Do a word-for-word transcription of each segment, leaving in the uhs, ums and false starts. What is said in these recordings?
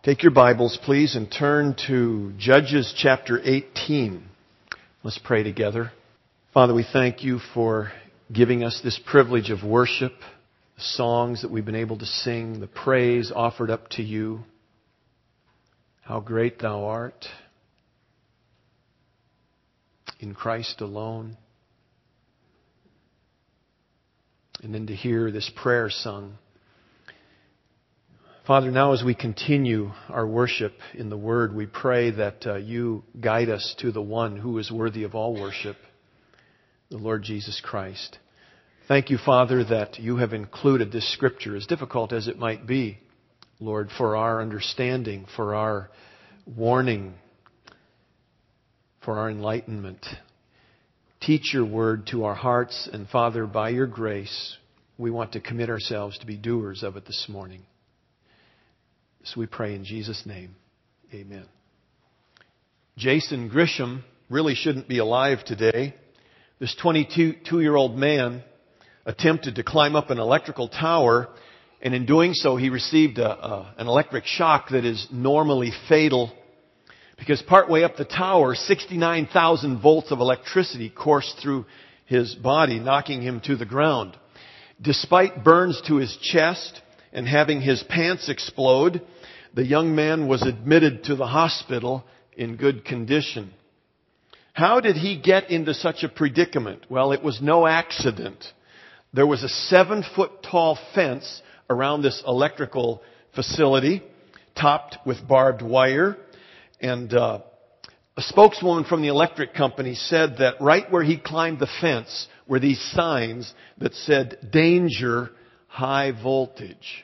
Take your Bibles, please, and turn to Judges chapter eighteen. Let's pray together. Father, we thank you for giving us this privilege of worship, the songs that we've been able to sing, the praise offered up to you. How great thou art in Christ alone. And then to hear this prayer sung. Father, now as we continue our worship in the Word, we pray that uh, you guide us to the one who is worthy of all worship, the Lord Jesus Christ. Thank you, Father, that you have included this Scripture, as difficult as it might be, Lord, for our understanding, for our warning, for our enlightenment. Teach your Word to our hearts, and Father, by your grace, we want to commit ourselves to be doers of it this morning. So we pray in Jesus' name. Amen. Jason Grisham really shouldn't be alive today. This twenty-two-year-old man attempted to climb up an electrical tower, and in doing so he received a, a, an electric shock that is normally fatal, because partway up the tower, sixty-nine thousand volts of electricity coursed through his body, knocking him to the ground. Despite burns to his chest and having his pants explode, the young man was admitted to the hospital in good condition. How did he get into such a predicament? Well, it was no accident. There was a seven-foot tall fence around this electrical facility, topped with barbed wire. And uh, a spokeswoman from the electric company said that right where he climbed the fence were these signs that said, "Danger, high voltage."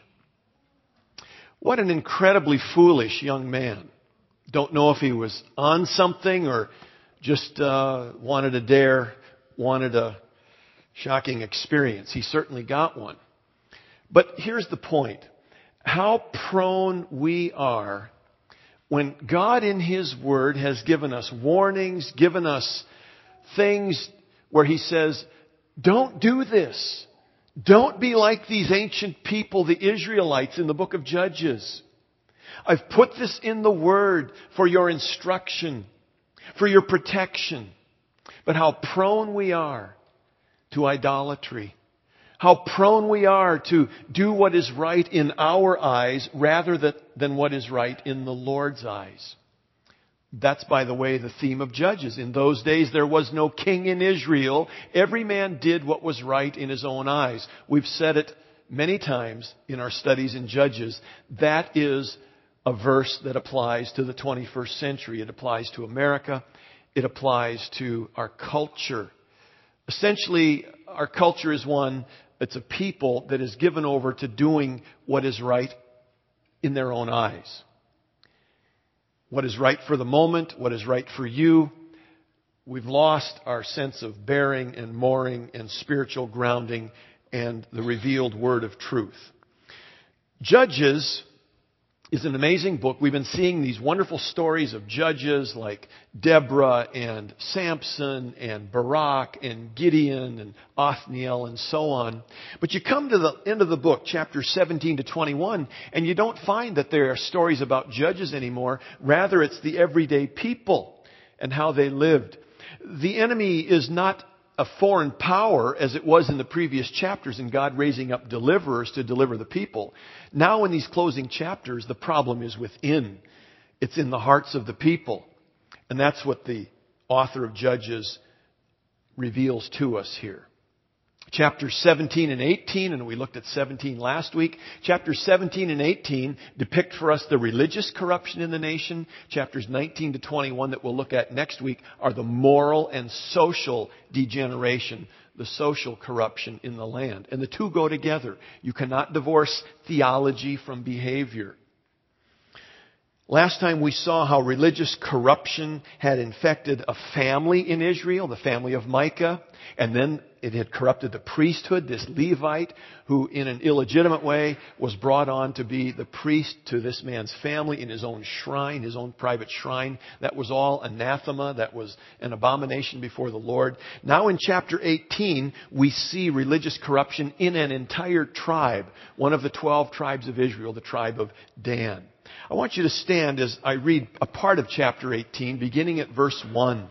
What an incredibly foolish young man. Don't know if he was on something or just uh, wanted a dare, wanted a shocking experience. He certainly got one. But here's the point. How prone we are when God in His Word has given us warnings, given us things where He says, don't do this. Don't be like these ancient people, the Israelites in the book of Judges. I've put this in the Word for your instruction, for your protection. But how prone we are to idolatry. How prone we are to do what is right in our eyes rather than what is right in the Lord's eyes. That's, by the way, the theme of Judges. In those days, there was no king in Israel. Every man did what was right in his own eyes. We've said it many times in our studies in Judges. That is a verse that applies to the twenty-first century. It applies to America. It applies to our culture. Essentially, our culture is one that's a people that is given over to doing what is right in their own eyes. What is right for the moment, what is right for you. We've lost our sense of bearing and mooring and spiritual grounding and the revealed word of truth. Judges is an amazing book. We've been seeing these wonderful stories of judges like Deborah and Samson and Barak and Gideon and Othniel and so on. But you come to the end of the book, chapters seventeen to twenty-one, and you don't find that there are stories about judges anymore. Rather, it's the everyday people and how they lived. The enemy is not a foreign power as it was in the previous chapters and God raising up deliverers to deliver the people. Now in these closing chapters, the problem is within. It's in the hearts of the people. And that's what the author of Judges reveals to us here. Chapters seventeen and eighteen, and we looked at seventeen last week. Chapters seventeen and eighteen depict for us the religious corruption in the nation. Chapters nineteen to twenty-one that we'll look at next week are the moral and social degeneration, the social corruption in the land. And the two go together. You cannot divorce theology from behavior. Last time we saw how religious corruption had infected a family in Israel, the family of Micah, and then it had corrupted the priesthood, this Levite, who in an illegitimate way was brought on to be the priest to this man's family in his own shrine, his own private shrine. That was all anathema. That was an abomination before the Lord. Now in chapter eighteen, we see religious corruption in an entire tribe, one of the twelve tribes of Israel, the tribe of Dan. I want you to stand as I read a part of chapter eighteen, beginning at verse one.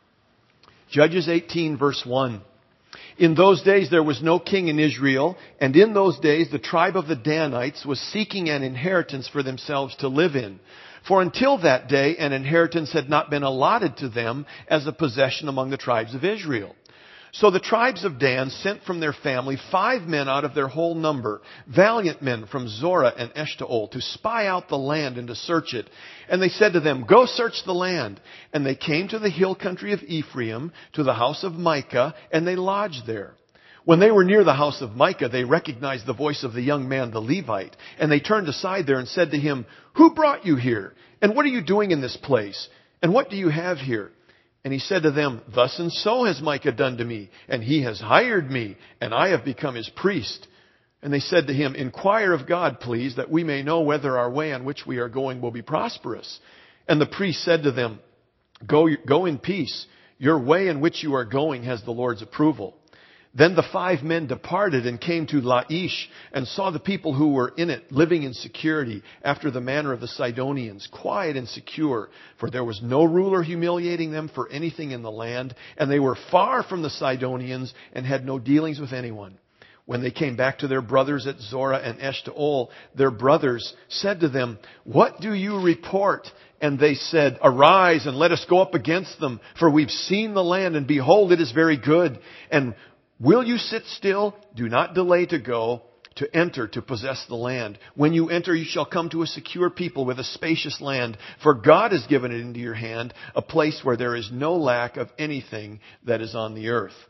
Judges eighteen, verse one. In those days there was no king in Israel, and in those days the tribe of the Danites was seeking an inheritance for themselves to live in. For until that day an inheritance had not been allotted to them as a possession among the tribes of Israel. So the tribes of Dan sent from their family five men out of their whole number, valiant men from Zorah and Eshtaol, to spy out the land and to search it. And they said to them, "Go search the land." And they came to the hill country of Ephraim, to the house of Micah, and they lodged there. When they were near the house of Micah, they recognized the voice of the young man, the Levite. And they turned aside there and said to him, "Who brought you here? And what are you doing in this place? And what do you have here?" And he said to them, "Thus and so has Micah done to me, and he has hired me, and I have become his priest." And they said to him, "Inquire of God, please, that we may know whether our way on which we are going will be prosperous." And the priest said to them, Go, go in peace. Your way in which you are going has the Lord's approval." Then the five men departed and came to Laish and saw the people who were in it living in security after the manner of the Sidonians, quiet and secure, for there was no ruler humiliating them for anything in the land, and they were far from the Sidonians and had no dealings with anyone. When they came back to their brothers at Zorah and Eshtaol, their brothers said to them, "What do you report?" And they said, "Arise and let us go up against them, for we've seen the land, and behold, it is very good. And will you sit still? Do not delay to go, to enter, to possess the land. When you enter, you shall come to a secure people with a spacious land, for God has given it into your hand, a place where there is no lack of anything that is on the earth."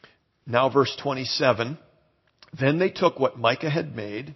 Now verse twenty-seven. Then they took what Micah had made,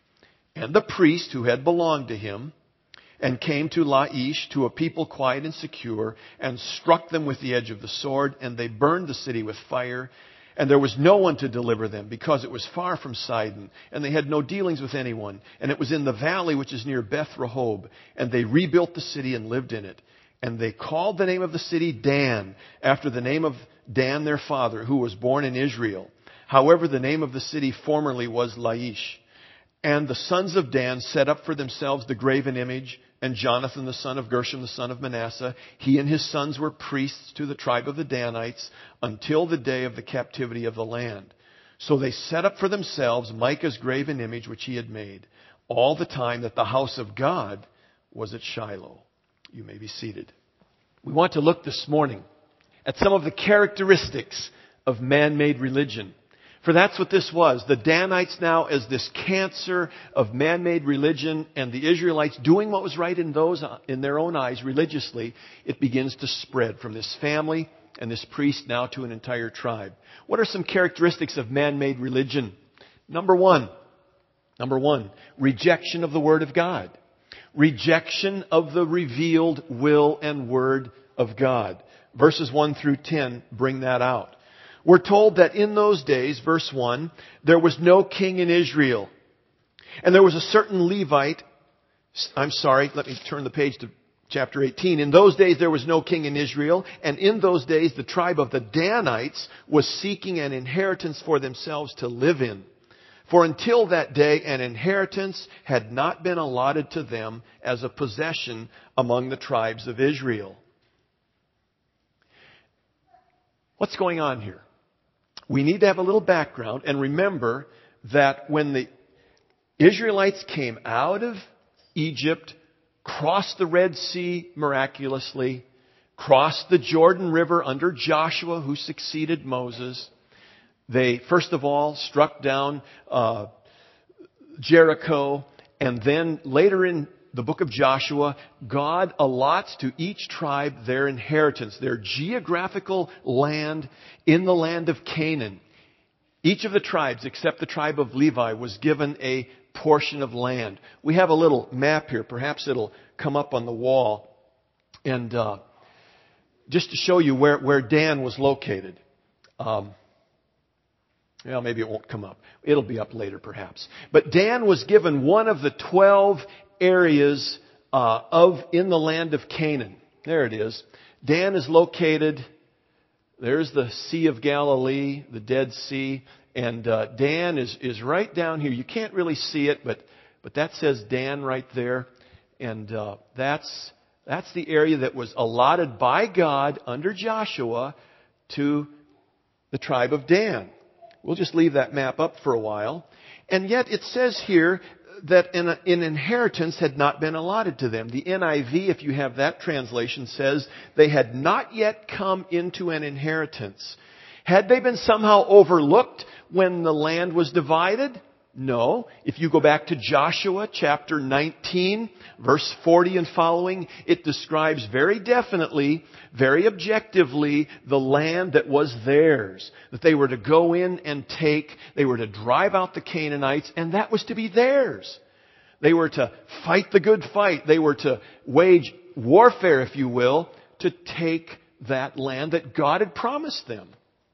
and the priest who had belonged to him, and came to Laish, to a people quiet and secure, and struck them with the edge of the sword, and they burned the city with fire. And there was no one to deliver them, because it was far from Sidon, and they had no dealings with anyone. And it was in the valley which is near Beth Rehob, and they rebuilt the city and lived in it. And they called the name of the city Dan, after the name of Dan their father, who was born in Israel. However, the name of the city formerly was Laish. And the sons of Dan set up for themselves the graven image, and Jonathan the son of Gershom the son of Manasseh, he and his sons were priests to the tribe of the Danites until the day of the captivity of the land. So they set up for themselves Micah's graven image which he had made, all the time that the house of God was at Shiloh. You may be seated. We want to look this morning at some of the characteristics of man-made religion. For that's what this was. The Danites now as this cancer of man-made religion, and the Israelites doing what was right in those in their own eyes religiously, it begins to spread from this family and this priest now to an entire tribe. What are some characteristics of man-made religion? Number one, number one, rejection of the Word of God. Rejection of the revealed will and Word of God. Verses one through ten bring that out. We're told that in those days, verse one, there was no king in Israel. And there was a certain Levite. I'm sorry, let me turn the page to chapter eighteen. In those days there was no king in Israel. And in those days the tribe of the Danites was seeking an inheritance for themselves to live in. For until that day an inheritance had not been allotted to them as a possession among the tribes of Israel. What's going on here? We need to have a little background and remember that when the Israelites came out of Egypt, crossed the Red Sea miraculously, crossed the Jordan River under Joshua, who succeeded Moses, they first of all struck down uh, Jericho, and then later in the book of Joshua, God allots to each tribe their inheritance, their geographical land in the land of Canaan. Each of the tribes, except the tribe of Levi, was given a portion of land. We have a little map here. Perhaps it'll come up on the wall. And uh, just to show you where, where Dan was located. Um, well, maybe it won't come up. It'll be up later, perhaps. But Dan was given one of the twelve areas uh, of in the land of Canaan. There it is. Dan is located. There's the Sea of Galilee, the Dead Sea, and uh, Dan is is right down here. You can't really see it, but but that says Dan right there. And uh, that's that's the area that was allotted by God under Joshua to the tribe of Dan. We'll just leave that map up for a while. And yet it says here that an, an inheritance had not been allotted to them. The N I V, if you have that translation, says they had not yet come into an inheritance. Had they been somehow overlooked when the land was divided? No. If you go back to Joshua chapter nineteen, verse forty and following, it describes very definitely, very objectively, the land that was theirs. That they were to go in and take, they were to drive out the Canaanites, and that was to be theirs. They were to fight the good fight. They were to wage warfare, if you will, to take that land that God had promised them.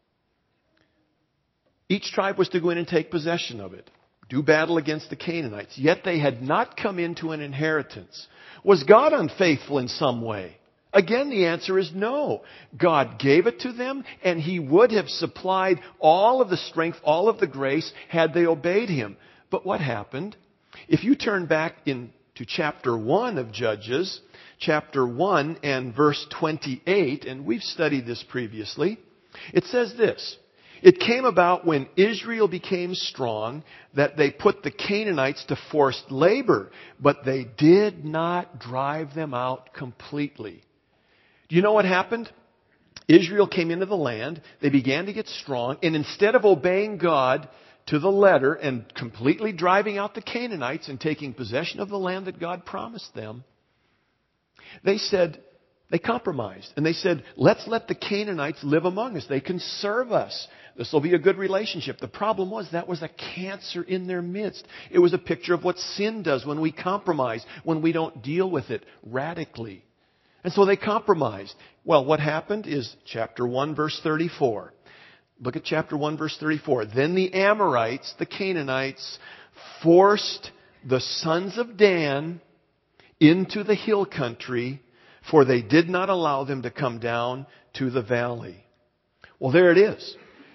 Each tribe was to go in and take possession of it. Do battle against the Canaanites. Yet they had not come into an inheritance. Was God unfaithful in some way? Again, the answer is no. God gave it to them, and He would have supplied all of the strength, all of the grace, had they obeyed Him. But what happened? If you turn back into chapter one of Judges, chapter one and verse twenty-eight, and we've studied this previously, it says this. It came about when Israel became strong that they put the Canaanites to forced labor, but they did not drive them out completely. Do you know what happened? Israel came into the land, they began to get strong, and instead of obeying God to the letter and completely driving out the Canaanites and taking possession of the land that God promised them, they said, they compromised. And they said, let's let the Canaanites live among us. They can serve us. This will be a good relationship. The problem was that was a cancer in their midst. It was a picture of what sin does when we compromise, when we don't deal with it radically. And so they compromised. Well, what happened is chapter one, verse thirty-four. Look at chapter one, verse thirty-four. Then the Amorites, the Canaanites, forced the sons of Dan into the hill country, for they did not allow them to come down to the valley. Well, there it is.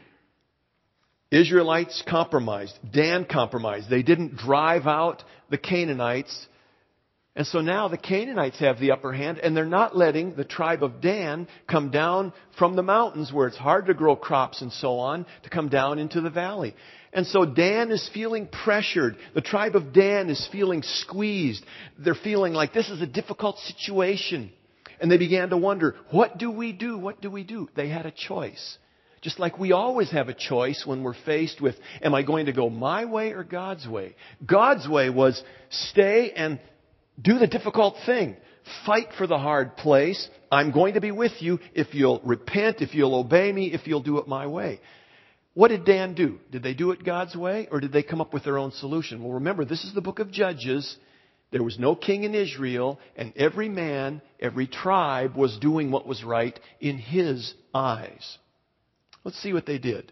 Israelites compromised. Dan compromised. They didn't drive out the Canaanites. And so now the Canaanites have the upper hand, and they're not letting the tribe of Dan come down from the mountains where it's hard to grow crops and so on, to come down into the valley. And so Dan is feeling pressured. The tribe of Dan is feeling squeezed. They're feeling like this is a difficult situation. And they began to wonder, what do we do? What do we do? They had a choice. Just like we always have a choice when we're faced with, am I going to go my way or God's way? God's way was stay and do the difficult thing. Fight for the hard place. I'm going to be with you if you'll repent, if you'll obey me, if you'll do it my way. What did Dan do? Did they do it God's way, or did they come up with their own solution? Well, remember, this is the book of Judges. There was no king in Israel, and every man, every tribe was doing what was right in his eyes. Let's see what they did.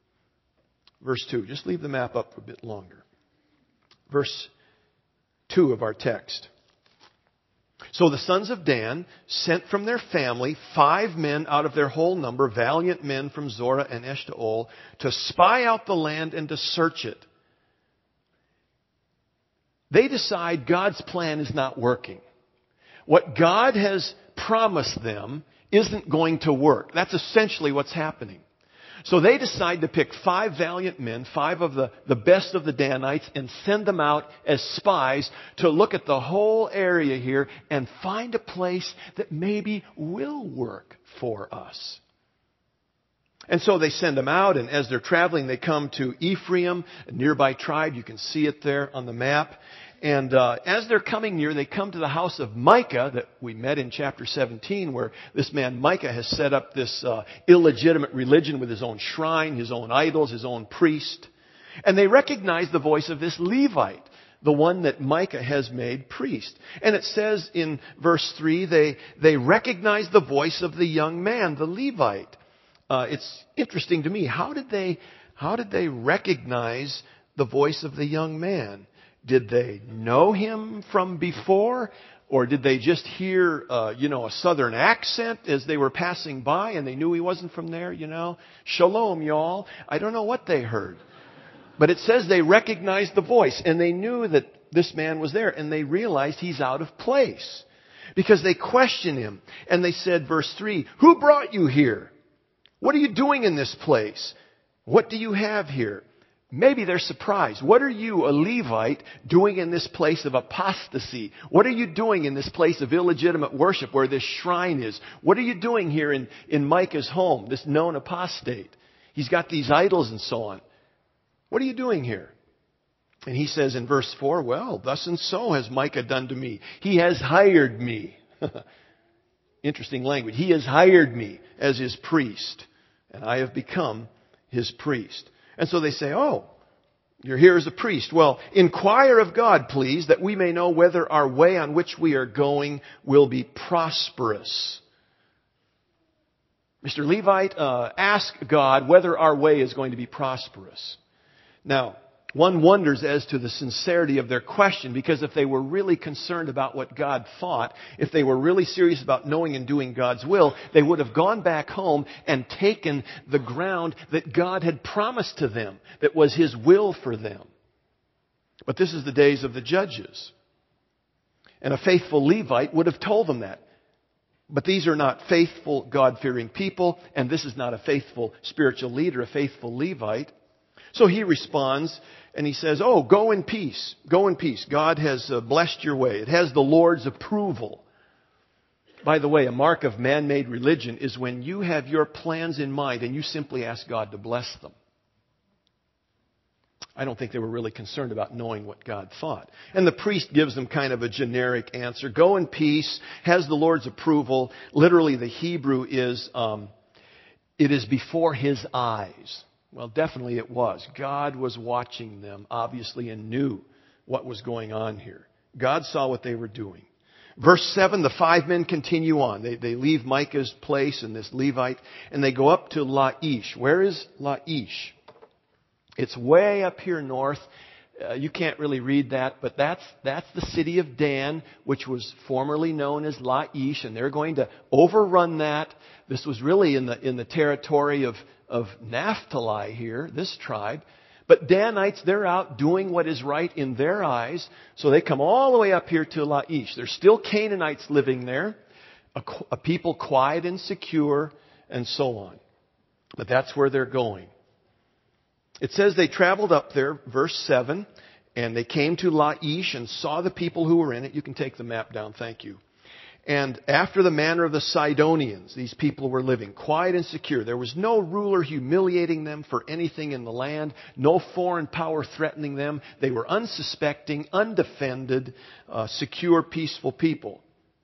Verse two. Just leave the map up for a bit longer. Verse two of our text. So the sons of Dan sent from their family five men out of their whole number, valiant men from Zorah and Eshtaol, to spy out the land and to search it. They decide God's plan is not working. What God has promised them isn't going to work. That's essentially what's happening. So they decide to pick five valiant men, five of the, the best of the Danites, and send them out as spies to look at the whole area here and find a place that maybe will work for us. And so they send them out, and as they're traveling, they come to Ephraim, a nearby tribe. You can see it there on the map. And uh, as they're coming near, they come to the house of Micah that we met in chapter seventeen, where this man Micah has set up this uh, illegitimate religion with his own shrine, his own idols, his own priest. And they recognize the voice of this Levite, the one that Micah has made priest. And it says in verse three, they, they recognize the voice of the young man, the Levite. Uh, it's interesting to me. How did they, how did they recognize the voice of the young man? Did they know him from before? Or did they just hear, uh, you know, a southern accent as they were passing by and they knew he wasn't from there, you know? Shalom, y'all. I don't know what they heard. But it says they recognized the voice, and they knew that this man was there, and they realized he's out of place. Because they questioned him, and they said, verse three, "Who brought you here? What are you doing in this place? What do you have here?" Maybe they're surprised. What are you, a Levite, doing in this place of apostasy? What are you doing in this place of illegitimate worship where this shrine is? What are you doing here in, in Micah's home, this known apostate? He's got these idols and so on. What are you doing here? And he says in verse four, "Well, thus and so has Micah done to me. He has hired me." Interesting language. He has hired me as his priest, and I have become his priest. And so they say, "Oh, you're here as a priest. Well, inquire of God, please, that we may know whether our way on which we are going will be prosperous." Mister Levite, uh, ask God whether our way is going to be prosperous. Now, one wonders as to the sincerity of their question, because if they were really concerned about what God thought, if they were really serious about knowing and doing God's will, they would have gone back home and taken the ground that God had promised to them, that was His will for them. But this is the days of the judges. And a faithful Levite would have told them that. But these are not faithful, God-fearing people, and this is not a faithful spiritual leader, a faithful Levite. So he responds and he says, "Oh, go in peace. Go in peace. God has uh, blessed your way. It has the Lord's approval." By the way, a mark of man-made religion is when you have your plans in mind and you simply ask God to bless them. I don't think they were really concerned about knowing what God thought. And the priest gives them kind of a generic answer. Go in peace, has the Lord's approval. Literally, the Hebrew is, um, it is before His eyes. Well, definitely it was. God was watching them, obviously, and knew what was going on here. God saw what they were doing. Verse seven, the five men continue on. They, they leave Micah's place and this Levite, and they go up to Laish. Where is Laish? It's way up here north. Uh, you can't really read that, but that's that's the city of Dan, which was formerly known as Laish, and they're going to overrun that. This was really in the in the territory of of Naphtali here, this tribe. But Danites, they're out doing what is right in their eyes, so they come all the way up here to Laish. There's still Canaanites living there, a, a people quiet and secure, and so on. But that's where they're going. It says they traveled up there, verse seven, and they came to Laish and saw the people who were in it. You can take the map down, thank you. And after the manner of the Sidonians, these people were living quiet and secure. There was no ruler humiliating them for anything in the land, no foreign power threatening them. They were unsuspecting, undefended, uh, secure, peaceful people.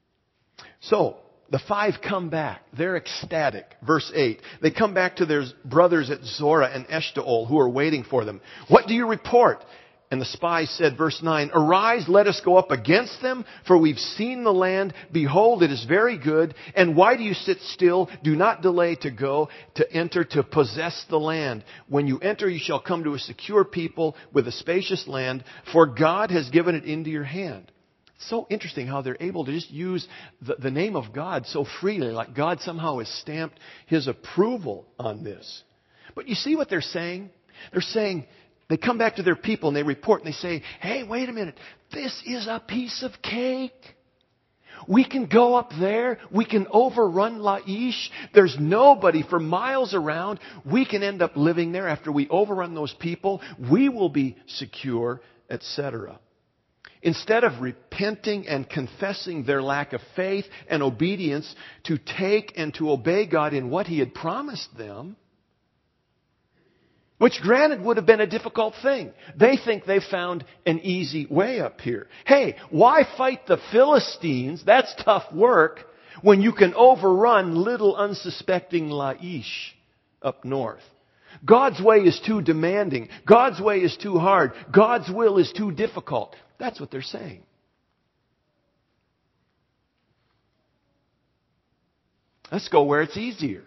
So, the five come back. They're ecstatic. Verse eight. They come back to their brothers at Zorah and Eshtaol who are waiting for them. "What do you report?" And the spies said, verse nine, "Arise, let us go up against them, for we've seen the land. Behold, it is very good. And why do you sit still? Do not delay to go, to enter, to possess the land. When you enter, you shall come to a secure people with a spacious land, for God has given it into your hand." It's so interesting how they're able to just use the, the name of God so freely, like God somehow has stamped His approval on this. But you see what they're saying? They're saying, they come back to their people and they report and they say, "Hey, wait a minute. This is a piece of cake. We can go up there. We can overrun Laish. There's nobody for miles around. We can end up living there after we overrun those people. We will be secure," et cetera. Instead of repenting and confessing their lack of faith and obedience to take and to obey God in what He had promised them, which granted would have been a difficult thing. They think they've found an easy way up here. Hey, why fight the Philistines? That's tough work when you can overrun little unsuspecting Laish up north. God's way is too demanding. God's way is too hard. God's will is too difficult. That's what they're saying. Let's go where it's easier.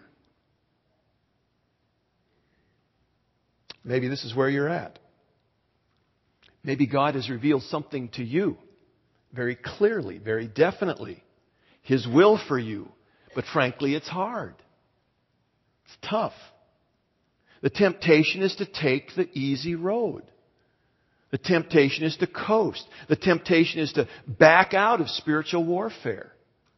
Maybe this is where you're at. Maybe God has revealed something to you very clearly, very definitely. His will for you. But frankly, it's hard. It's tough. The temptation is to take the easy road. The temptation is to coast. The temptation is to back out of spiritual warfare.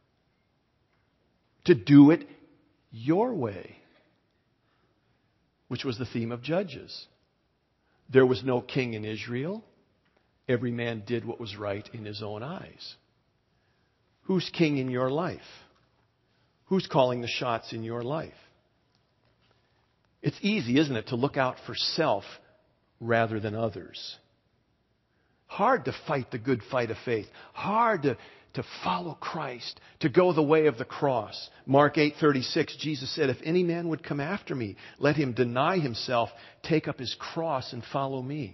To do it your way. Which was the theme of Judges. There was no king in Israel. Every man did what was right in his own eyes. Who's king in your life? Who's calling the shots in your life? It's easy, isn't it, to look out for self rather than others. Hard to fight the good fight of faith. Hard to, to follow Christ, to go the way of the cross. Mark eight thirty-six, Jesus said, if any man would come after me, let him deny himself, take up his cross and follow me.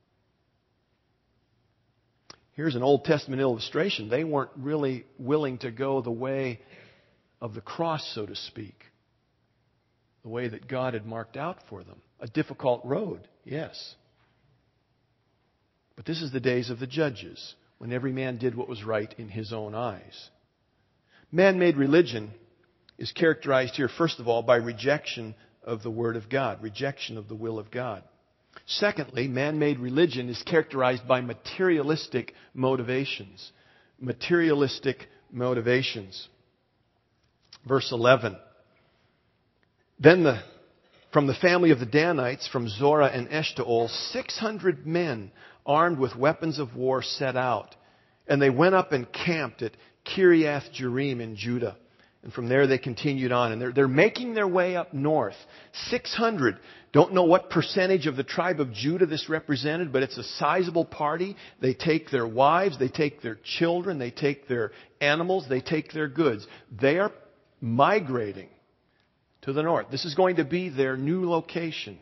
Here's an Old Testament illustration. They weren't really willing to go the way of the cross, so to speak. The way that God had marked out for them. A difficult road, yes. But this is the days of the judges, when every man did what was right in his own eyes. Man-made religion is characterized here, first of all, by rejection of the Word of God, rejection of the will of God. Secondly, man-made religion is characterized by materialistic motivations. Materialistic motivations. Verse eleven. Then the, from the family of the Danites, from Zorah and Eshtaol, six hundred men armed with weapons of war set out. And they went up and camped at Kiriath Jearim in Judah. And from there they continued on. And they're, they're making their way up north. six hundred. Don't know what percentage of the tribe of Judah this represented, but it's a sizable party. They take their wives, they take their children, they take their animals, they take their goods. They are migrating to the north. This is going to be their new location.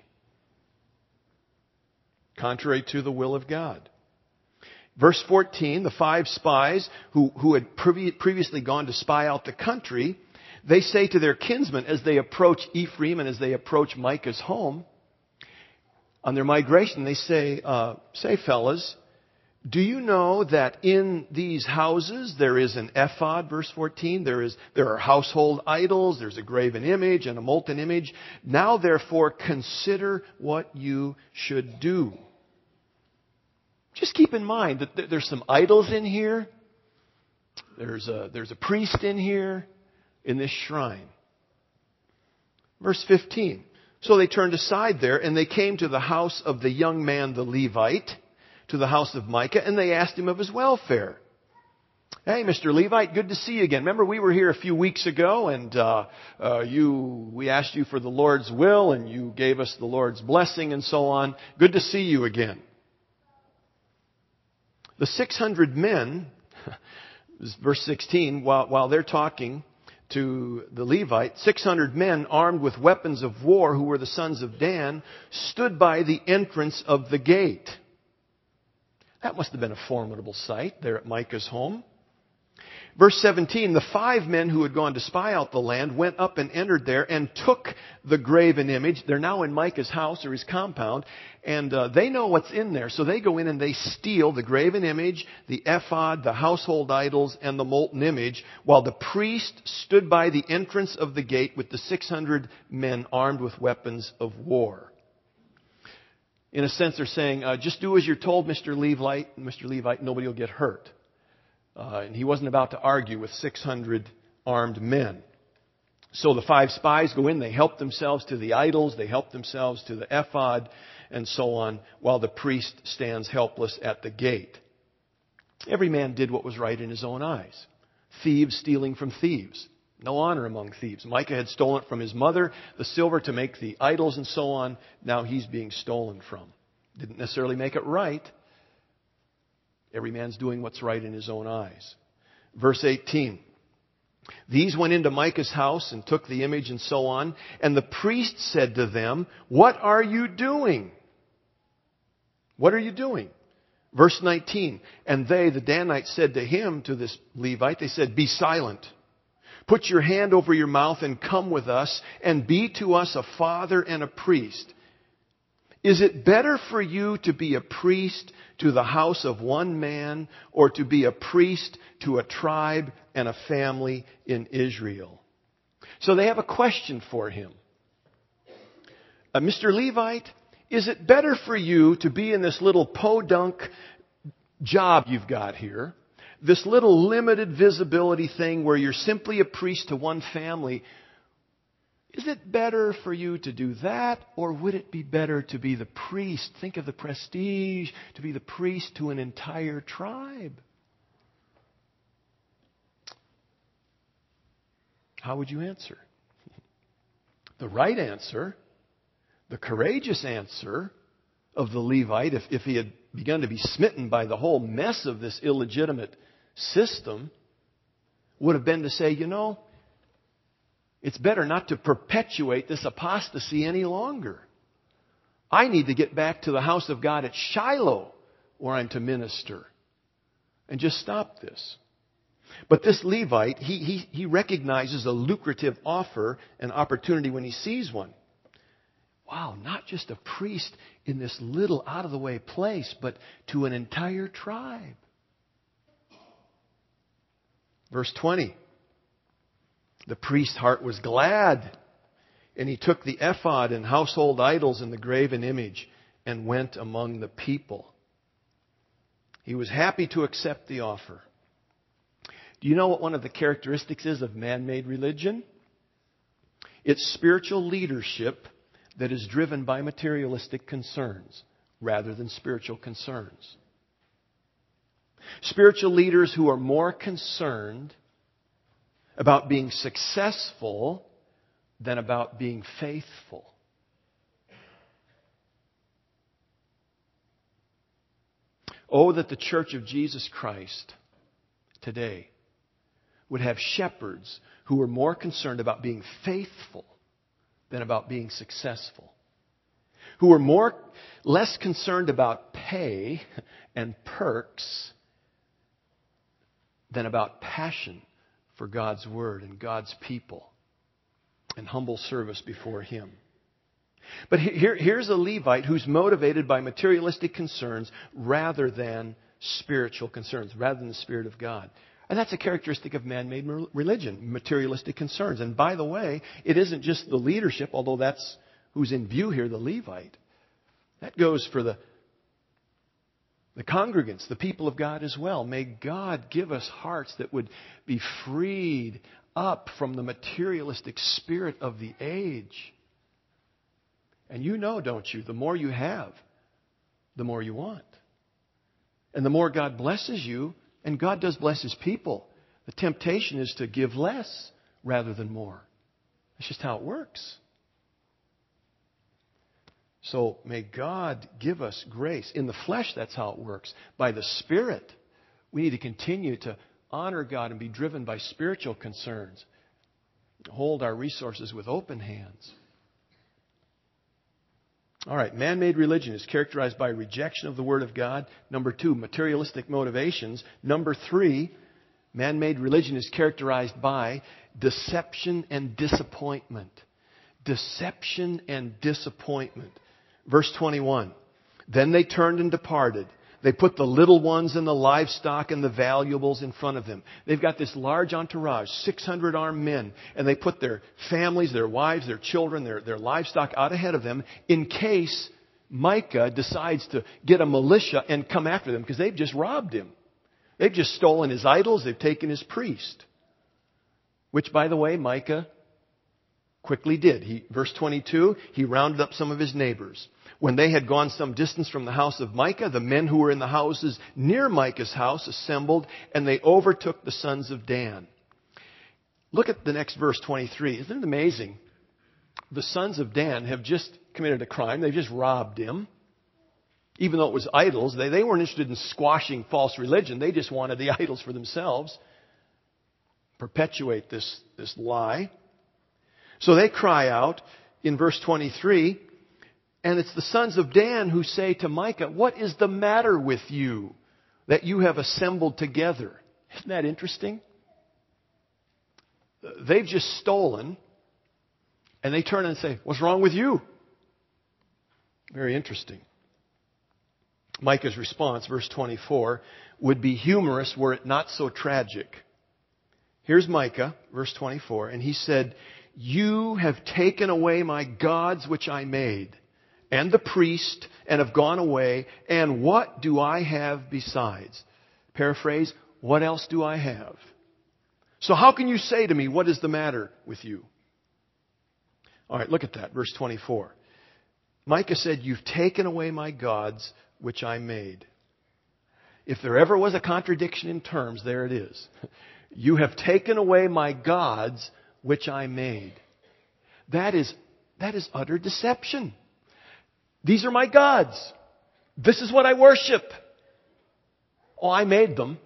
Contrary to the will of God. Verse fourteen, the five spies who, who had previ- previously gone to spy out the country, they say to their kinsmen as they approach Ephraim and as they approach Micah's home, on their migration, they say, uh, say fellas, do you know that in these houses there is an ephod, verse fourteen, there is there are household idols, there's a graven image and a molten image. Now therefore consider what you should do. Just keep in mind that there's some idols in here. There's a, there's a priest in here in this shrine. Verse fifteen. So they turned aside there and they came to the house of the young man, the Levite, to the house of Micah, and they asked him of his welfare. Hey, Mister Levite, good to see you again. Remember, we were here a few weeks ago, and uh, uh, you we asked you for the Lord's will, and you gave us the Lord's blessing, and so on. Good to see you again. The six hundred men, verse sixteen, while, while they're talking to the Levite, six hundred men armed with weapons of war, who were the sons of Dan, stood by the entrance of the gate. That must have been a formidable sight there at Micah's home. Verse seventeen, the five men who had gone to spy out the land went up and entered there and took the graven image. They're now in Micah's house or his compound, and uh, they know what's in there. So they go in and they steal the graven image, the ephod, the household idols, and the molten image, while the priest stood by the entrance of the gate with the six hundred men armed with weapons of war. In a sense, they're saying, uh, just do as you're told, Mister Levite, Mister Levite, nobody will get hurt. Uh, and he wasn't about to argue with six hundred armed men. So the five spies go in, they help themselves to the idols, they help themselves to the ephod, and so on, while the priest stands helpless at the gate. Every man did what was right in his own eyes. Thieves stealing from thieves. No honor among thieves. Micah had stolen from his mother the silver to make the idols and so on. Now he's being stolen from. Didn't necessarily make it right. Every man's doing what's right in his own eyes. Verse eighteen. These went into Micah's house and took the image and so on. And the priest said to them, what are you doing? What are you doing? Verse nineteen. And they, the Danites, said to him, to this Levite, they said, be silent. Put your hand over your mouth and come with us and be to us a father and a priest. Is it better for you to be a priest to the house of one man or to be a priest to a tribe and a family in Israel? So they have a question for him. Uh, Mister Levite, is it better for you to be in this little podunk job you've got here, this little limited visibility thing where you're simply a priest to one family? Is it better for you to do that, or would it be better to be the priest? Think of the prestige, to be the priest to an entire tribe. How would you answer? The right answer, the courageous answer of the Levite, if, if he had begun to be smitten by the whole mess of this illegitimate system, would have been to say, you know, it's better not to perpetuate this apostasy any longer. I need to get back to the house of God at Shiloh, where I'm to minister, and just stop this. But this Levite, he, he, he recognizes a lucrative offer and opportunity when he sees one. Wow, not just a priest in this little out-of-the-way place, but to an entire tribe. Verse twenty. The priest's heart was glad, and he took the ephod and household idols and the graven image and went among the people. He was happy to accept the offer. Do you know what one of the characteristics is of man-made religion? It's spiritual leadership that is driven by materialistic concerns rather than spiritual concerns. Spiritual leaders who are more concerned about being successful than about being faithful. Oh, that the Church of Jesus Christ today would have shepherds who are more concerned about being faithful than about being successful. Who are more, less concerned about pay and perks than about passion for God's Word and God's people and humble service before Him. But here, here's a Levite who's motivated by materialistic concerns rather than spiritual concerns, rather than the Spirit of God. And that's a characteristic of man-made religion, materialistic concerns. And by the way, it isn't just the leadership, although that's who's in view here, the Levite. That goes for the The congregants, the people of God as well. May God give us hearts that would be freed up from the materialistic spirit of the age. And you know, don't you, the more you have, the more you want. And the more God blesses you, and God does bless His people, the temptation is to give less rather than more. That's just how it works. So may God give us grace. In the flesh, that's how it works. By the Spirit, we need to continue to honor God and be driven by spiritual concerns. Hold our resources with open hands. All right, man-made religion is characterized by rejection of the Word of God. Number two, materialistic motivations. Number three, man-made religion is characterized by deception and disappointment. Deception and disappointment. Verse twenty-one, then they turned and departed. They put the little ones and the livestock and the valuables in front of them. They've got this large entourage, six hundred armed men, and they put their families, their wives, their children, their, their livestock out ahead of them in case Micah decides to get a militia and come after them, because they've just robbed him. They've just stolen his idols. They've taken his priest. Which, by the way, Micah quickly did. He, verse twenty-two, he rounded up some of his neighbors. When they had gone some distance from the house of Micah, the men who were in the houses near Micah's house assembled, and they overtook the sons of Dan. Look at the next verse, twenty-three. Isn't it amazing? The sons of Dan have just committed a crime. They've just robbed him. Even though it was idols, they, they weren't interested in squashing false religion. They just wanted the idols for themselves. Perpetuate this, this lie. So they cry out in verse twenty-three, and it's the sons of Dan who say to Micah, what is the matter with you that you have assembled together? Isn't that interesting? They've just stolen, and they turn and say, what's wrong with you? Very interesting. Micah's response, verse twenty-four, would be humorous were it not so tragic. Here's Micah, verse twenty-four, and he said, you have taken away my gods which I made, and the priest and have gone away. And what do I have besides? Paraphrase, what else do I have? So how can you say to me, what is the matter with you? All right, look at that, verse twenty-four. Micah said, you've taken away my gods, which I made. If there ever was a contradiction in terms, there it is. You have taken away my gods, which I made. That is, that is utter deception. These are my gods. This is what I worship. Oh, I made them.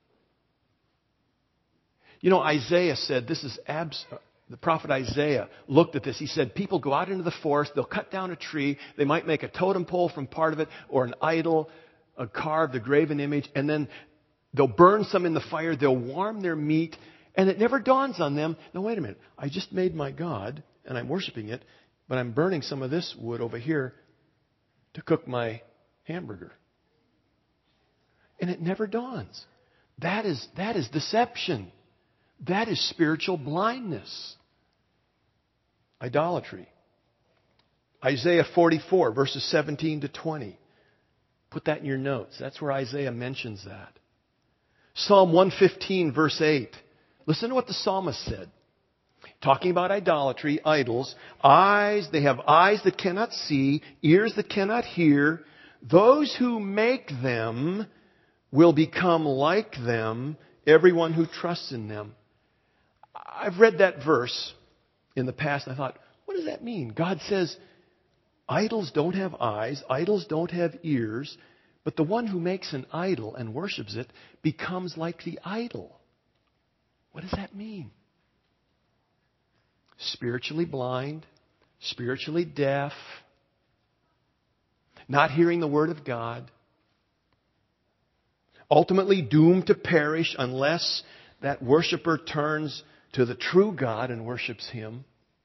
You know, Isaiah said, this is abs- the prophet Isaiah looked at this. He said, people go out into the forest, they'll cut down a tree, they might make a totem pole from part of it, or an idol, a carved, a graven image, and then they'll burn some in the fire, they'll warm their meat, and it never dawns on them, no, wait a minute, I just made my God, and I'm worshiping it, but I'm burning some of this wood over here to cook my hamburger. And it never dawns. That is, that is deception. That is spiritual blindness. Idolatry. Isaiah forty-four, verses seventeen to twenty. Put that in your notes. That's where Isaiah mentions that. Psalm one fifteen, verse eight. Listen to what the psalmist said. Talking about idolatry, idols. Eyes, they have eyes that cannot see, ears that cannot hear. Those who make them will become like them, everyone who trusts in them. I've read that verse in the past and I thought, what does that mean? God says, idols don't have eyes, idols don't have ears, but the one who makes an idol and worships it becomes like the idol. What does that mean? Spiritually blind, spiritually deaf, not hearing the Word of God, ultimately doomed to perish unless that worshiper turns to the true God and worships Him.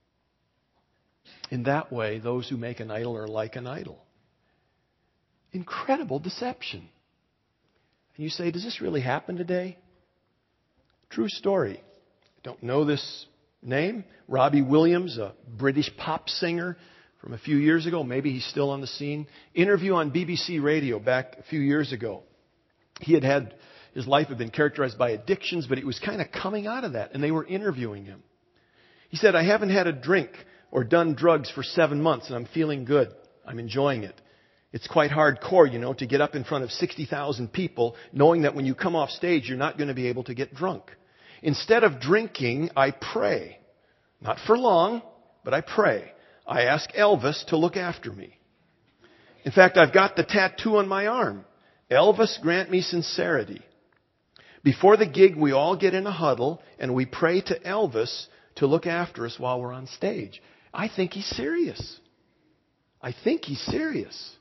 In that way, those who make an idol are like an idol. Incredible deception. And you say, does this really happen today? True story. I don't know this name. Robbie Williams, a British pop singer from a few years ago. Maybe he's still on the scene. Interview on B B C Radio back a few years ago. He had had, his life had been characterized by addictions, but he was kind of coming out of that, and they were interviewing him. He said, I haven't had a drink or done drugs for seven months, and I'm feeling good. I'm enjoying it. It's quite hardcore, you know, to get up in front of sixty thousand people, knowing that when you come off stage, you're not going to be able to get drunk. Instead of drinking, I pray. Not for long, but I pray. I ask Elvis to look after me. In fact, I've got the tattoo on my arm. Elvis, grant me sincerity. Before the gig, we all get in a huddle and we pray to Elvis to look after us while we're on stage. I think he's serious. I think he's serious.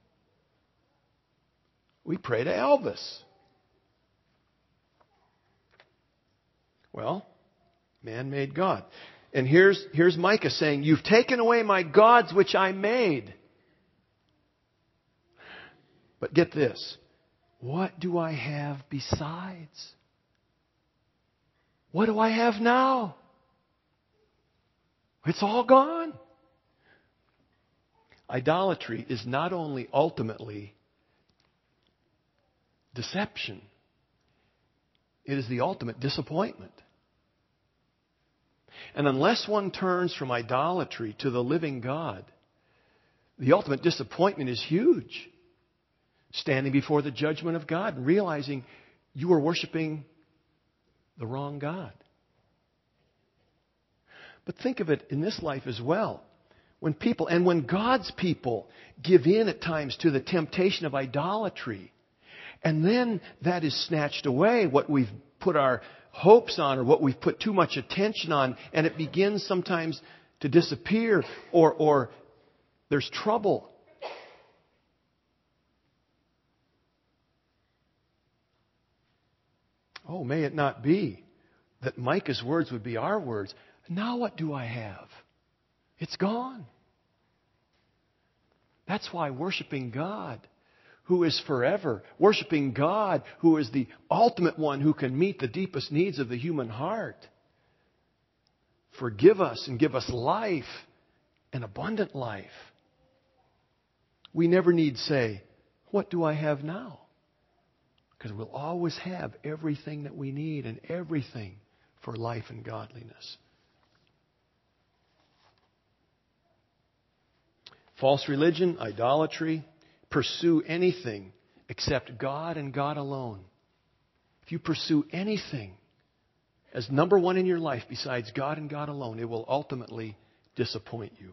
We pray to Elvis. Well, man made God. And here's, here's Micah saying, you've taken away my gods which I made. But get this. What do I have besides? What do I have now? It's all gone. Idolatry is not only ultimately deception, it is the ultimate disappointment. And unless one turns from idolatry to the living God, the ultimate disappointment is huge. Standing before the judgment of God and realizing you are worshiping the wrong God. But think of it in this life as well. When people, and when God's people give in at times to the temptation of idolatry, and then that is snatched away, what we've put our hopes on or what we've put too much attention on, and it begins sometimes to disappear, or, or there's trouble. Oh, may it not be that Micah's words would be our words. Now what do I have? It's gone. That's why worshiping God, who is forever, worshiping God, who is the ultimate one who can meet the deepest needs of the human heart, forgive us and give us life, an abundant life. we never need say, what do I have now? Because we'll always have everything that we need and everything for life and godliness. False religion, idolatry, pursue anything except God and God alone. If you pursue anything as number one in your life besides God and God alone, it will ultimately disappoint you.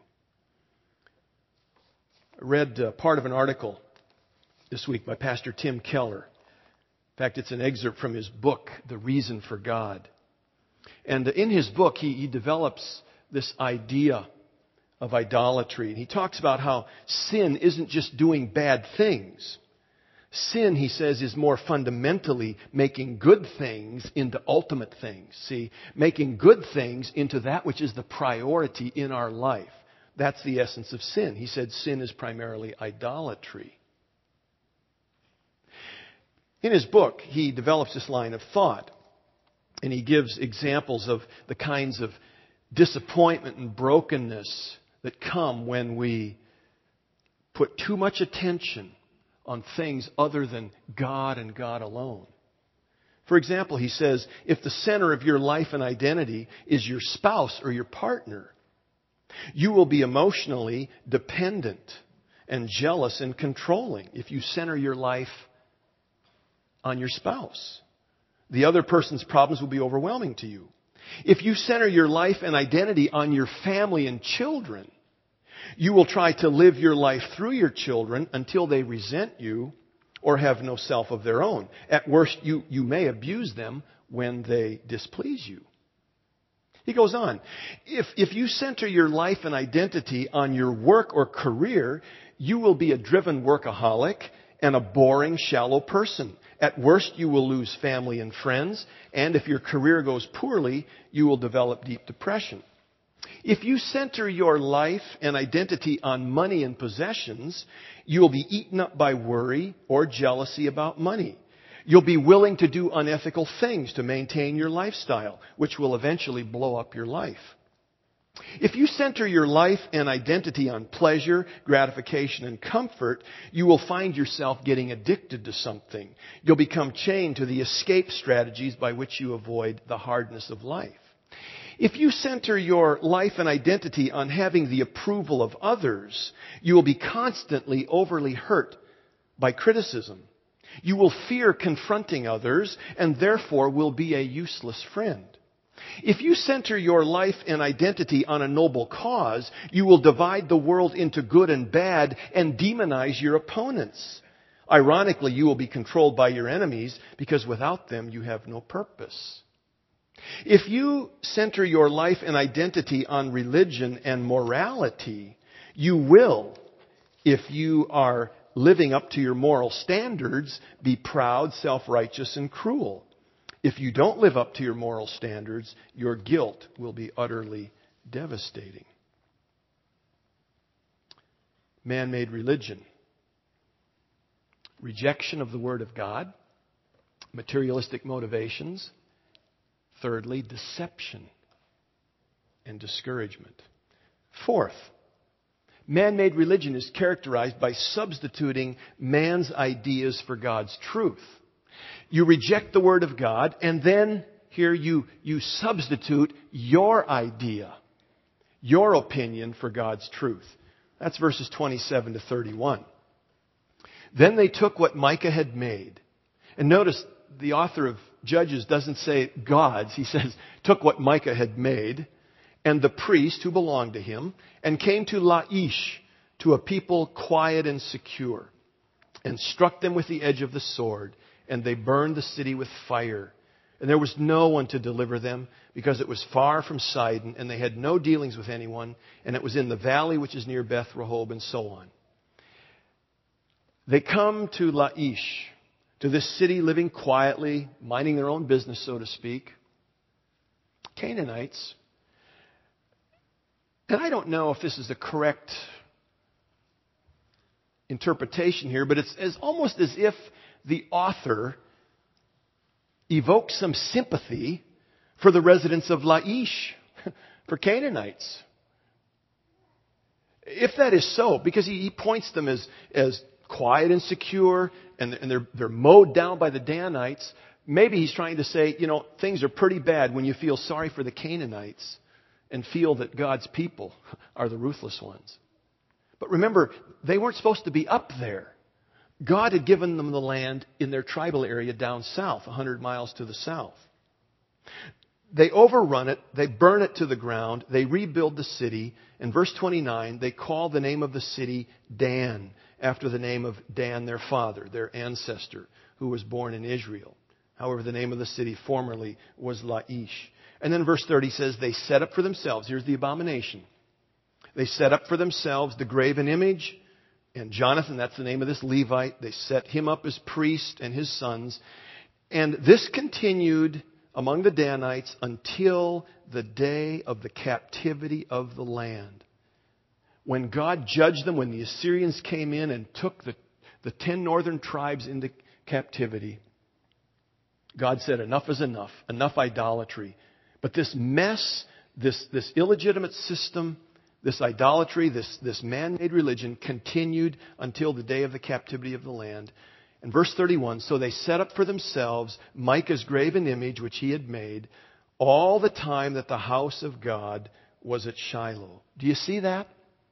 I read uh, part of an article this week by Pastor Tim Keller. In fact, it's an excerpt from his book, The Reason for God. And in his book, he, he develops this idea of idolatry. And he talks about how sin isn't just doing bad things. Sin, he says, is more fundamentally making good things into ultimate things. See, making good things into that which is the priority in our life. That's the essence of sin. He said sin is primarily idolatry. In his book, he develops this line of thought. And he gives examples of the kinds of disappointment and brokenness that come when we put too much attention on things other than God and God alone. For example, he says, if the center of your life and identity is your spouse or your partner, you will be emotionally dependent and jealous and controlling if you center your life on your spouse. The other person's problems will be overwhelming to you. If you center your life and identity on your family and children, you will try to live your life through your children until they resent you or have no self of their own. At worst, you, you may abuse them when they displease you. He goes on, if, if you center your life and identity on your work or career, you will be a driven workaholic and a boring, shallow person. At worst, you will lose family and friends, and if your career goes poorly, you will develop deep depression. If you center your life and identity on money and possessions, you will be eaten up by worry or jealousy about money. You'll be willing to do unethical things to maintain your lifestyle, which will eventually blow up your life. If you center your life and identity on pleasure, gratification, and comfort, you will find yourself getting addicted to something. You'll become chained to the escape strategies by which you avoid the hardness of life. If you center your life and identity on having the approval of others, you will be constantly overly hurt by criticism. You will fear confronting others and therefore will be a useless friend. If you center your life and identity on a noble cause, you will divide the world into good and bad and demonize your opponents. Ironically, you will be controlled by your enemies because without them you have no purpose. If you center your life and identity on religion and morality, you will, if you are living up to your moral standards, be proud, self-righteous, and cruel. If you don't live up to your moral standards, your guilt will be utterly devastating. Man-made religion. Rejection of the Word of God. Materialistic motivations. Thirdly, deception and discouragement. Fourth, man-made religion is characterized by substituting man's ideas for God's truth. You reject the Word of God, and then here you, you substitute your idea, your opinion for God's truth. That's verses twenty-seven to thirty-one. Then they took what Micah had made. And notice the author of Judges doesn't say God's. He says, took what Micah had made, and the priest who belonged to him, and came to Laish, to a people quiet and secure, and struck them with the edge of the sword, and they burned the city with fire. And there was no one to deliver them, because it was far from Sidon, and they had no dealings with anyone, and it was in the valley which is near Beth Rehob, and so on. They come to Laish, to this city living quietly, minding their own business, so to speak. Canaanites. And I don't know if this is the correct interpretation here, but it's, it's almost as if the author evokes some sympathy for the residents of Laish, for Canaanites. If that is so, because he, he points them as, as quiet and secure, and, and they're, they're mowed down by the Danites, maybe he's trying to say, you know, things are pretty bad when you feel sorry for the Canaanites and feel that God's people are the ruthless ones. But remember, they weren't supposed to be up there. God had given them the land in their tribal area down south, one hundred miles to the south. They overrun it. They burn it to the ground. They rebuild the city. In verse twenty-nine, they call the name of the city Dan, after the name of Dan, their father, their ancestor, who was born in Israel. However, the name of the city formerly was Laish. And then verse thirty says, they set up for themselves, here's the abomination. They set up for themselves the graven image. And Jonathan, that's the name of this Levite, they set him up as priest and his sons. And this continued among the Danites until the day of the captivity of the land. When God judged them, when the Assyrians came in and took the, the ten northern tribes into captivity, God said, enough is enough, enough idolatry. But this mess, this, this illegitimate system, this idolatry, this, this man-made religion continued until the day of the captivity of the land. And verse thirty-one, so they set up for themselves Micah's graven image, which he had made, all the time that the house of God was at Shiloh. Do you see that?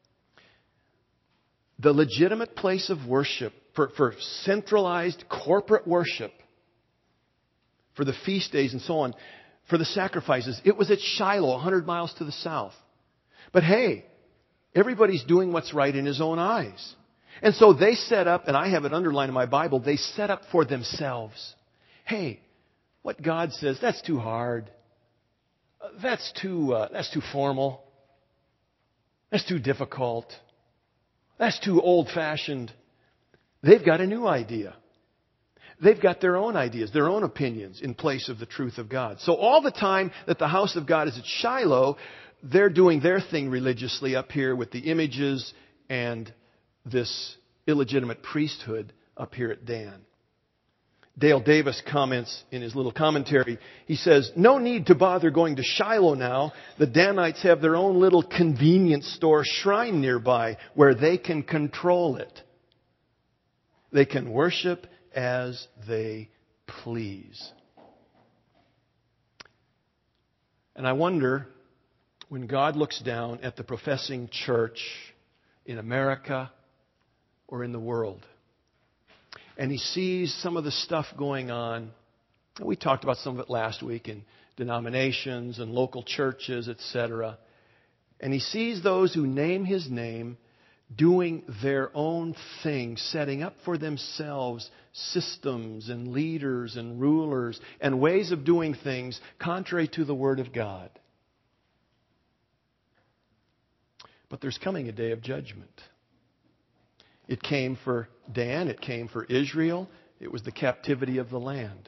The legitimate place of worship for, for centralized corporate worship, for the feast days and so on, for the sacrifices, it was at Shiloh, one hundred miles to the south. But hey, everybody's doing what's right in his own eyes. And so they set up, and I have it underlined in my Bible, they set up for themselves. Hey, what God says, that's too hard. That's too, uh, that's too formal. That's too difficult. That's too old-fashioned. They've got a new idea. They've got their own ideas, their own opinions in place of the truth of God. So all the time that the house of God is at Shiloh, they're doing their thing religiously up here with the images and this illegitimate priesthood up here at Dan. Dale Davis comments in his little commentary, he says, no need to bother going to Shiloh now. The Danites have their own little convenience store shrine nearby where they can control it. They can worship as they please. And I wonder, when God looks down at the professing church in America or in the world, and He sees some of the stuff going on, and we talked about some of it last week in denominations and local churches, et cetera, and He sees those who name His name doing their own thing, setting up for themselves systems and leaders and rulers and ways of doing things contrary to the Word of God. But there's coming a day of judgment. It came for Dan, it came for Israel, it was the captivity of the land.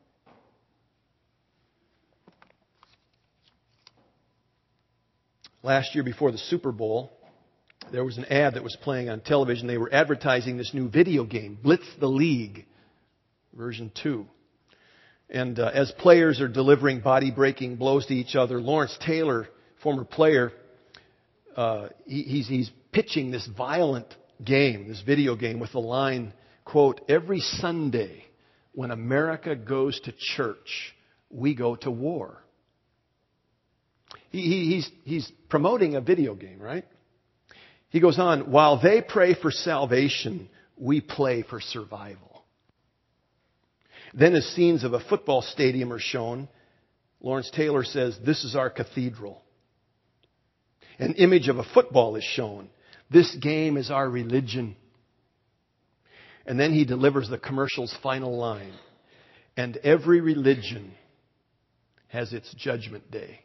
Last year before the Super Bowl, there was an ad that was playing on television. They were advertising this new video game, Blitz the League, version two. And uh, as players are delivering body-breaking blows to each other, Lawrence Taylor, former player, uh, he, he's, he's pitching this violent game, this video game with the line, quote, every Sunday when America goes to church, we go to war. He, he, he's, he's promoting a video game, right? He goes on, while they pray for salvation, we play for survival. Then as scenes of a football stadium are shown, Lawrence Taylor says, this is our cathedral. An image of a football is shown. This game is our religion. And then he delivers the commercial's final line. And every religion has its judgment day.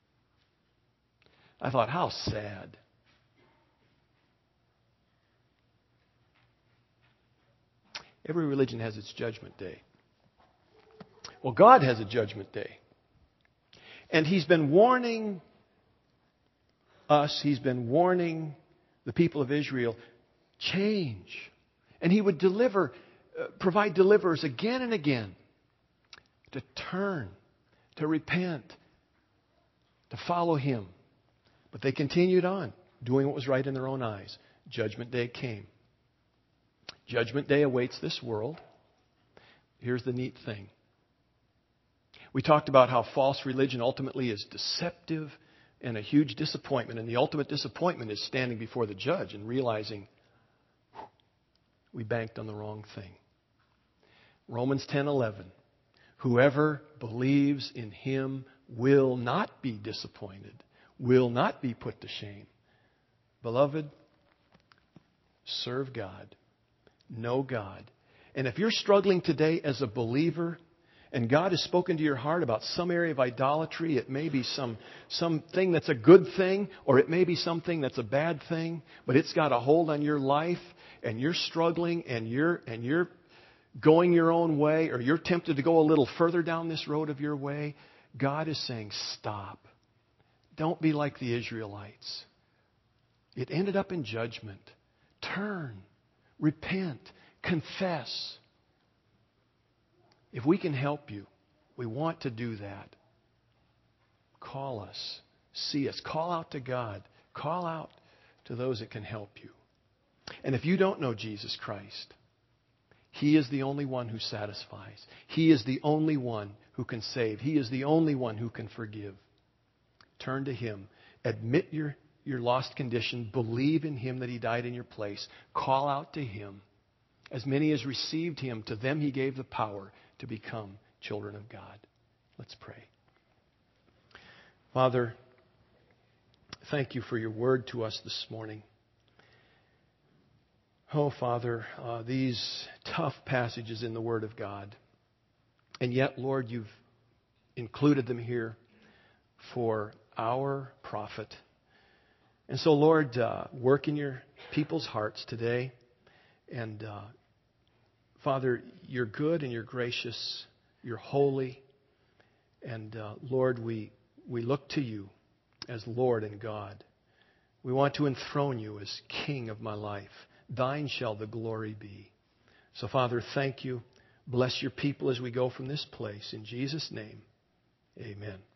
I thought, how sad. Every religion has its judgment day. Well, God has a judgment day. And He's been warning us, He's been warning the people of Israel, change. And He would deliver, uh, provide deliverers again and again to turn, to repent, to follow Him. But they continued on, doing what was right in their own eyes. Judgment Day came. Judgment Day awaits this world. Here's the neat thing. We talked about how false religion ultimately is deceptive and a huge disappointment. And the ultimate disappointment is standing before the judge and realizing we banked on the wrong thing. Romans ten eleven. Whoever believes in Him will not be disappointed, will not be put to shame. Beloved, serve God. Know God. And if you're struggling today as a believer, and God has spoken to your heart about some area of idolatry, it may be some something that's a good thing, or it may be something that's a bad thing, but it's got a hold on your life, and you're struggling, and you're and you're going your own way, or you're tempted to go a little further down this road of your way, God is saying, stop. Don't be like the Israelites. It ended up in judgment. Turn. Repent. Confess. If we can help you, we want to do that. Call us. See us. Call out to God. Call out to those that can help you. And if you don't know Jesus Christ, He is the only one who satisfies. He is the only one who can save. He is the only one who can forgive. Turn to Him. Admit your, your lost condition. Believe in Him that He died in your place. Call out to Him. As many as received Him, to them He gave the power to become children of God. Let's pray. Father, thank You for Your word to us this morning. Oh, Father, uh, these tough passages in the Word of God. And yet, Lord, You've included them here for our profit. And so, Lord, uh, work in Your people's hearts today. And, uh, Father, You're good and You're gracious. You're holy. And, uh, Lord, we, we look to You as Lord and God. We want to enthrone You as King of my life. Thine shall the glory be. So, Father, thank You. Bless Your people as we go from this place. In Jesus' name, amen.